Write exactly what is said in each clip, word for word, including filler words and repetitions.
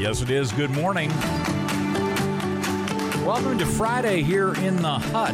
Yes, it is. Good morning. Welcome to Friday here in the hut.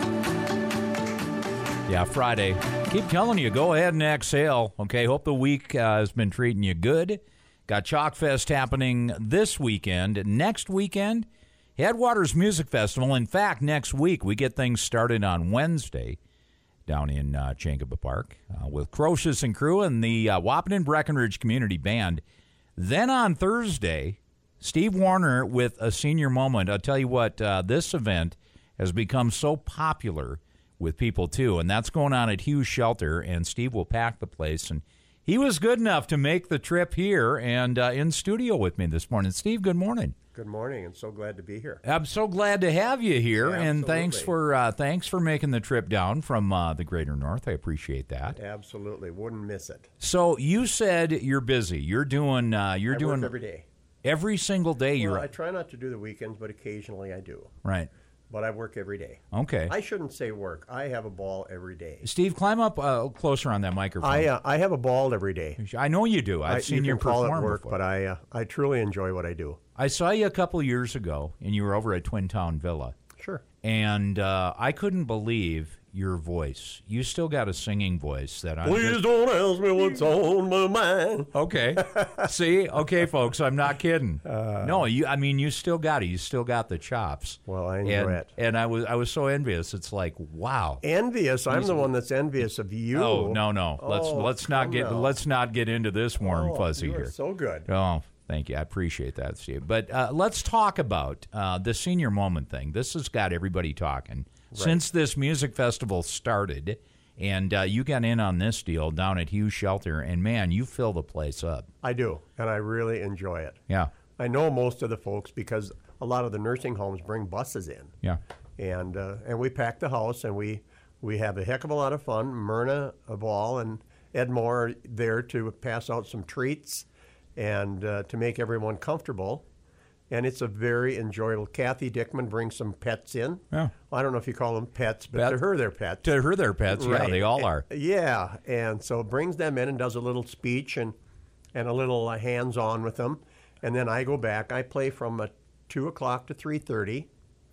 Yeah, Friday. Keep telling you, go ahead and exhale. Okay, hope the week uh, has been treating you good. Got Chalk Fest happening this weekend. Next weekend, Headwaters Music Festival. In fact, next week, we get things started on Wednesday down in uh, Chankaba Park uh, with Crocious and Crew and the uh, Wahpeton Breckenridge Community Band. Then on Thursday, Steve Warner with a senior moment. I'll tell you what, uh, this event has become so popular with people, too, and that's going on at Hughes Shelter, and Steve will pack the place. And he was good enough to make the trip here and uh, in studio with me this morning. Steve, good morning. Good morning, and so glad to be here. I'm so glad to have you here, Yeah, and absolutely. thanks for uh, thanks for making the trip down from uh, the Greater North. I appreciate that. Absolutely, wouldn't miss it. So you said you're busy. You're doing uh, you're I doing work every day. every single day. You're Well, I try not to do the weekends, but occasionally I do. right. But I work every day. Okay. I shouldn't say work. I have a ball every day. Steve, climb up uh, closer on that microphone. I uh, I have a ball every day. I know you do. I've I, seen you you can call perform it work, before. but I uh, I truly enjoy what I do. I saw you a couple years ago, and you were over at Twin Town Villa. Sure. And uh, I couldn't believe your voice. You still got a singing voice that I'm Please just- don't ask me what's on my mind. Okay. See? Okay, folks, I'm not kidding. Uh, no, you I mean you still got it. You still got the chops. Well, I enjoy and, it. And I was I was so envious. It's like, wow. Envious. I'm the one that's envious of you. Oh, no, no. Let's Oh, let's not come get now. let's not get into this warm Oh, fuzzy you are here. so good. Oh, thank you. I appreciate that, Steve. But uh, let's talk about uh, the senior moment thing. This has got everybody talking. Since this music festival started, and uh, you got in on this deal down at Hughes Shelter, and, man, you fill the place up. I do, and I really enjoy it. Yeah, I know most of the folks because a lot of the nursing homes bring buses in. yeah. and uh, and we pack the house, and we we have a heck of a lot of fun. Myrna Ball and Ed Moore are there to pass out some treats and uh, to make everyone comfortable. And it's a very enjoyable. Kathy Dickman brings some pets in. Yeah. I don't know if you call them pets, but Pet- to her they're pets. To her, their pets, yeah, Right. they all are. Yeah, and so brings them in and does a little speech and and a little uh, hands-on with them. And then I go back. I play from uh, two o'clock to three thirty,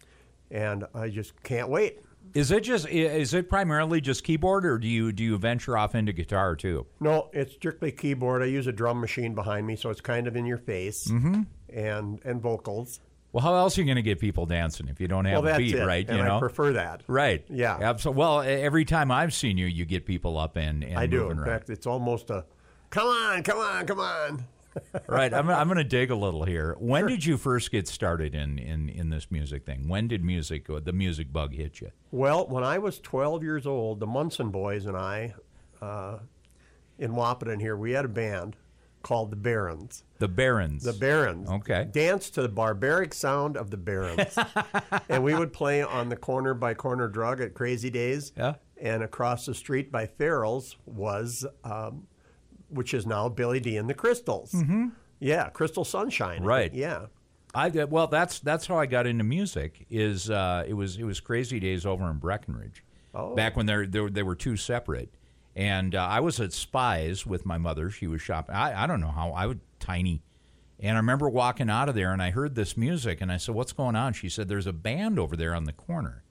and I just can't wait. Is it just is it primarily just keyboard, or do you do you venture off into guitar too? No, it's strictly keyboard. I use a drum machine behind me, so it's kind of in your face, mm-hmm. and and vocals. Well, how else are you going to get people dancing if you don't have well, a that's beat, it, right? and you know, I prefer that. right? Yeah. absolutely. Well, every time I've seen you, you get people up and, and I do. moving In around. fact, it's almost a, come on, come on, come on. Right. I'm, I'm going to dig a little here. When Sure. did you first get started in, in, in this music thing? When did music, the music bug hit you? Well, when I was twelve years old, the Munson boys and I, uh, in Wahpeton here, we had a band called the Barons. The Barons. The Barons. Okay. Danced to the barbaric sound of the Barons. And we would play on the corner by corner drug at Crazy Days. Yeah. And across the street by Farrell's was, um, which is now Billy D and the Crystals. Mm-hmm. Yeah, Crystal Sunshine. Right. Yeah. I well, that's that's how I got into music. Is uh, it was it was Crazy Days over in Breckenridge, Oh. back when they they they were two separate, and uh, I was at Spies with my mother. She was shopping. I I don't know how I was tiny, and I remember walking out of there and I heard this music and I said, "What's going on?" She said, "There's a band over there on the corner."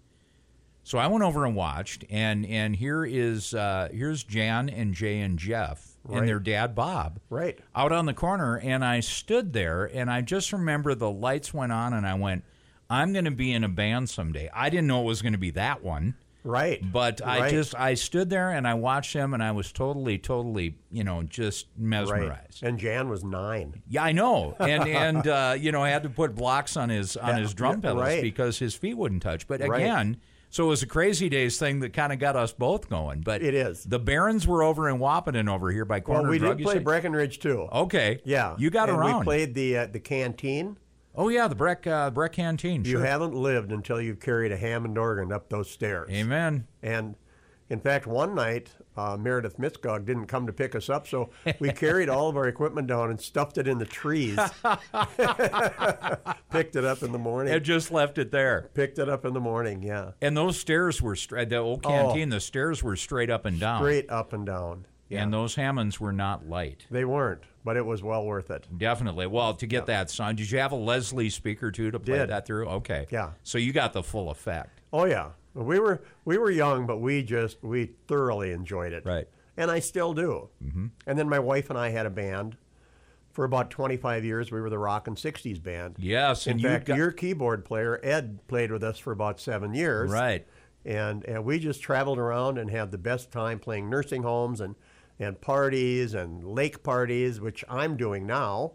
So I went over and watched, and and here is uh, here's Jan and Jay and Jeff Right. and their dad Bob, Right. out on the corner, and I stood there, and I just remember the lights went on, and I went, "I'm going to be in a band someday." I didn't know it was going to be that one, Right. but I Right. just I stood there and I watched them, and I was totally, totally, you know, just Right. mesmerized. And Jan was nine. Yeah, I know, and and uh, you know, I had to put blocks on his on Yeah, his drum yeah, pedals right. because his feet wouldn't touch. But Right. again, so it was a Crazy Days thing that kind of got us both going. But It is. The Barons were over in Wahpeton over here by Corner Well, we Drug. did you play said? Breckenridge too. Okay, Yeah. you got and around. We played the uh, the canteen. Oh yeah, the Breck uh, Breck Canteen. You Sure. haven't lived until you've carried a Hammond organ up those stairs. Amen. And in fact, one night, uh, Meredith Mitzgog didn't come to pick us up, so we carried all of our equipment down and stuffed it in the trees. Picked it up in the morning. It just left it there. Picked it up in the morning, yeah. And those stairs were straight. The old canteen, the stairs were straight up and down. Straight up and down. Yeah. And those Hammonds were not light. They weren't. but it was well worth it. Definitely. Well, to get that sound, did you have a Leslie speaker too to play Did. that through? Okay. Yeah. So you got the full effect. Oh yeah, we were we were young, but we just we thoroughly enjoyed it. Right. And I still do. Mm-hmm. And then my wife and I had a band for about twenty-five years. We were the Rockin' sixties band. Yes, In and you fact, got- your keyboard player Ed played with us for about seven years. Right. And and we just traveled around and had the best time playing nursing homes and and parties and lake parties, which I'm doing now.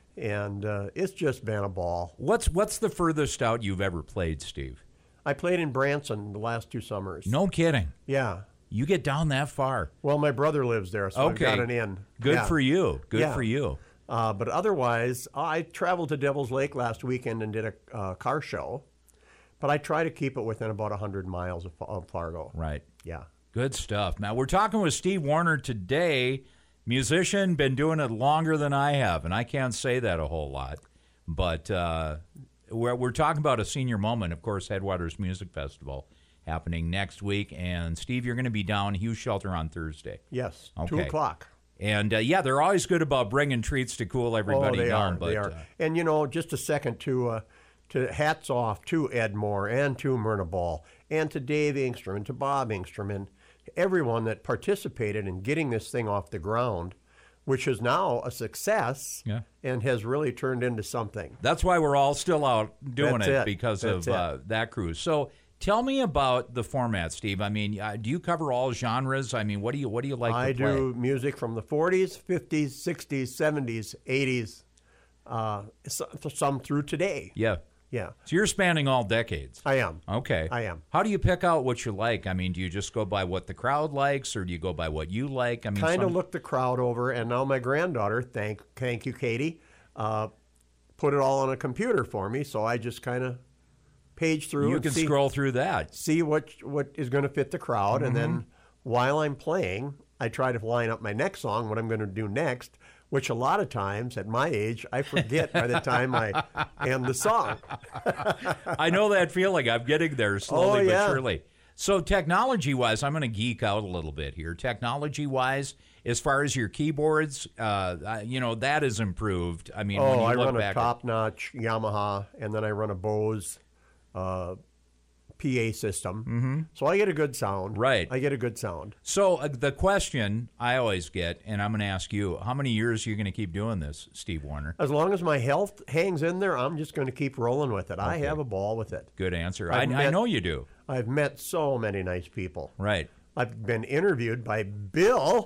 And uh, it's just been a ball. What's what's the furthest out you've ever played, Steve? I played in Branson the last two summers. No kidding. Yeah. You get down that far. Well, my brother lives there, so Okay. I've got an in. Good Yeah. for you. Good Yeah. for you. Uh, but otherwise, I traveled to Devil's Lake last weekend and did a uh, car show. But I try to keep it within about one hundred miles of, of Fargo. Right. Yeah. Good stuff. Now, we're talking with Steve Warner today, musician, been doing it longer than I have, and I can't say that a whole lot. But uh, we're, we're talking about a senior moment, of course, Headwaters Music Festival happening next week. And, Steve, you're going to be down Hughes Shelter on Thursday. Yes. Two Okay. o'clock. And, uh, yeah, they're always good about bringing treats to cool everybody oh, they down. are. But, they are. Uh, And, you know, just a second to, uh, to hats off to Ed Moore and to Myrna Ball and to Dave Engstrom and to Bob Engstrom and everyone that participated in getting this thing off the ground, which is now a success Yeah. and has really turned into something. That's why we're all still out doing That's it, it. because That's of uh, that cruise. So tell me about the format, Steve. I mean, uh, do you cover all genres? I mean, what do you what do you like I to play? do music from the forties, fifties, sixties, seventies, eighties, uh, so- some through today. Yeah. Yeah, So you're spanning all decades. I am. Okay. I am. How do you pick out what you like? I mean, do you just go by what the crowd likes, or do you go by what you like? I mean, Kind of some- look the crowd over, and now my granddaughter, thank thank you, Katie, uh, put it all on a computer for me, so I just kind of page through you and can see, scroll through that. see what what is going to fit the crowd, and Mm-hmm. then while I'm playing, I try to line up my next song, what I'm going to do next, which a lot of times at my age I forget by the time I end the song. I know that feeling. I'm getting there slowly Oh, yeah. but surely. So technology-wise, I'm going to geek out a little bit here. Technology-wise, as far as your keyboards, uh, I- you know, that has improved. I mean, when Oh, you I look run a back at- top-notch Yamaha, and then I run a Bose uh, P A system. Mm-hmm. So I get a good sound. Right. I get a good sound. So uh, the question I always get, and I'm going to ask you, how many years are you going to keep doing this, Steve Warner? As long as my health hangs in there, I'm just going to keep rolling with it. I have a ball with it. Good answer. I, I've I met- know you do. I've met so many nice people. Right. I've been interviewed by Bill.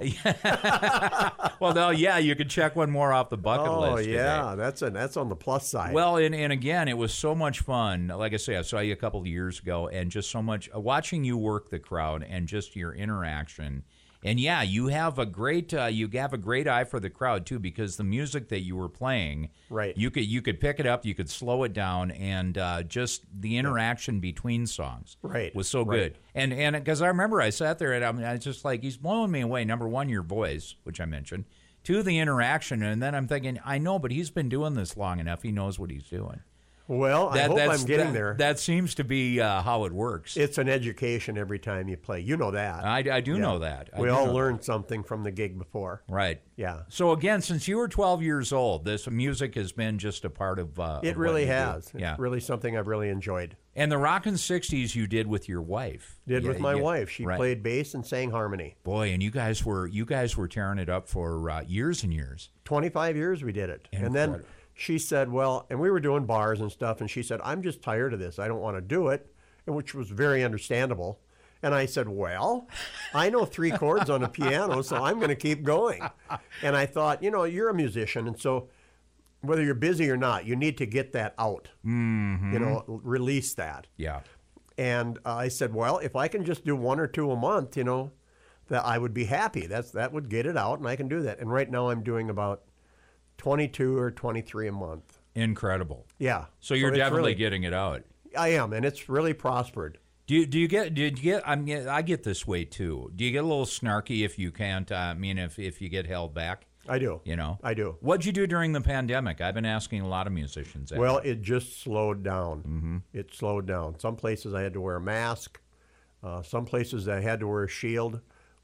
Well, no, yeah, you could check one more off the bucket Oh list. yeah, today. that's a, that's on the plus side. Well, and, and again, it was so much fun. Like I say, I saw you a couple of years ago, and just so much uh, watching you work the crowd and just your interaction. And yeah, you have a great uh, you have a great eye for the crowd too, because the music that you were playing, Right. You could you could pick it up, you could slow it down, and uh, just the interaction between songs, Right, was so right. good. And and because I remember I sat there and I, mean, I was just like, he's blowing me away. Number one, your voice, which I mentioned. Two, the interaction, and then I'm thinking, I know, but he's been doing this long enough. He knows what he's doing. well, I That, hope that's, I'm getting that, there. That seems to be uh, how it works. It's an education every time you play. You know that. I, I do Yeah. know that. I we do all know learned something from the gig before. that. Right. Yeah. So again, since you were twelve years old, this music has been just a part of. Uh, It of really what you do. has. Yeah. It's really something I've really enjoyed. And the Rockin' sixties you did with your wife. Did Yeah, with my yeah, wife. She right. played bass and sang harmony. Boy, and you guys were you guys were tearing it up for uh, years and years. twenty-five years we did it. And then Incredible. she said, well, and we were doing bars and stuff, and she said, I'm just tired of this. I don't want to do it, and which was very understandable. And I said, well, I know three chords on a piano, so I'm going to keep going. And I thought, you know, you're a musician, and so whether you're busy or not, you need to get that out, mm-hmm. you know, release that. Yeah. And uh, I said, well, if I can just do one or two a month, you know, that I would be happy. That's that would get it out, and I can do that. And right now I'm doing about twenty-two or twenty-three a month. Incredible. Yeah. So you're it's definitely really- getting it out. I am, and it's really prospered. Do you, do you get did you get I'm get- I get this way too. Do you get a little snarky if you can't? Uh, I mean, if if you get held back, I do. you know. I do. What'd you do during the pandemic? I've been asking a lot of musicians. that. Well, it just slowed down. Mm-hmm. It slowed down. Some places I had to wear a mask. Uh, some places I had to wear a shield.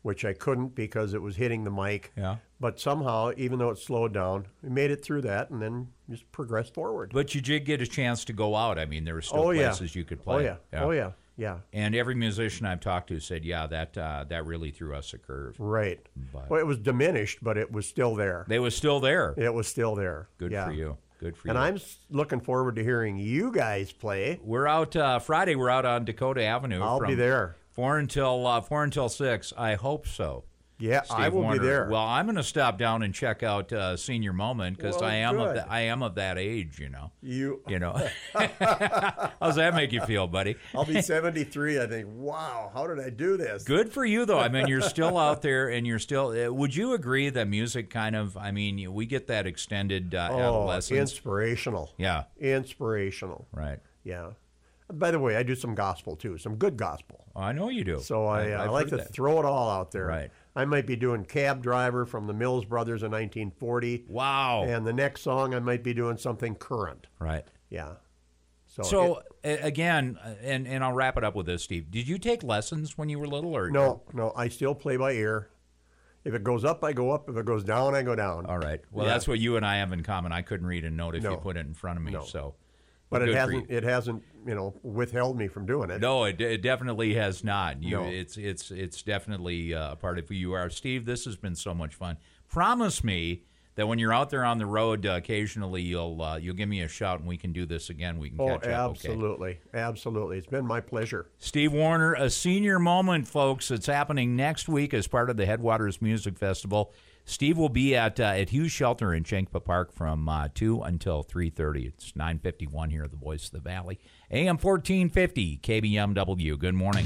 which I couldn't because it was hitting the mic. Yeah. But somehow, even though it slowed down, we made it through that and then just progressed forward. But you did get a chance to go out. I mean, there were still oh, places yeah. you could play. Oh, yeah. yeah. Oh, yeah. Yeah. And every musician I've talked to said, yeah, that uh, that really threw us a curve. Right. But well, it was diminished, but it was still there. They was still there. It was still there. Good yeah. for you. Good for and you. I'm s- looking forward to hearing you guys play. We're out uh, Friday. We're out on Dakota Avenue. I'll from be there. Four until uh, four until six. I hope so. Yeah, Steve I will Warner. be there. Well, I'm going to stop down and check out uh, Senior Moment because Well, I am of good. the, I am of that age, you know. You, You know. How's that make you feel, buddy? I'll be seventy-three. I think, wow, how did I do this? Good for you, though. I mean, you're still out there, and you're still. Uh, would you agree that music kind of? I mean, we get that extended uh, Oh, adolescence. inspirational. Yeah. Inspirational. Right. Yeah. By the way, I do some gospel too, some good gospel. Oh, I know you do. So I, uh, I I've like heard to that. throw it all out there. Right. I might be doing Cab Driver from the Mills Brothers in nineteen forty. Wow. And the next song I might be doing something current. Right. Yeah. So, So it- a- again, and and I'll wrap it up with this, Steve. Did you take lessons when you were little, or no, no, I still play by ear. If it goes up, I go up. If it goes down, I go down. All right. Well, Yeah. that's what you and I have in common. I couldn't read a note if you No. put it in front of me. No. So, But well, it good for hasn't. you. It hasn't. You know, withheld me from doing it. No, it, it definitely has not. You, No. It's it's it's definitely uh, a part of who you are, Steve. This has been so much fun. Promise me that when you're out there on the road, uh, occasionally you'll uh, you'll give me a shout and we can do this again. We can Oh, catch up. Okay? absolutely, absolutely. It's been my pleasure. Steve Warner, a senior moment, folks. It's happening next week as part of the Headwaters Music Festival. Steve will be at uh, at Hughes Shelter in Chankpa Park from uh, two until three thirty. It's nine fifty-one here at the Voice of the Valley. A M fourteen fifty, K B M W. Good morning.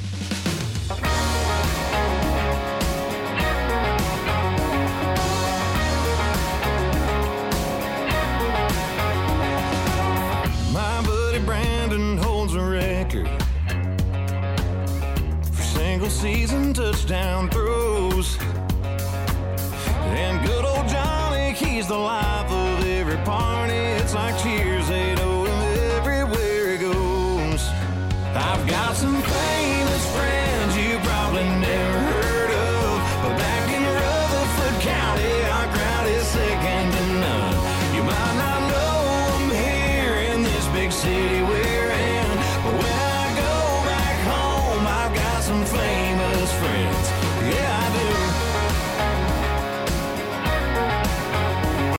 My buddy Brandon holds a record for single season touchdown throws. And good old Johnny, he's the life of every party. It's like Cheers, they know him everywhere he goes. I've got some famous friends you probably never heard of, but back in Rutherford County, our crowd is second to none. You might not know them here in this big city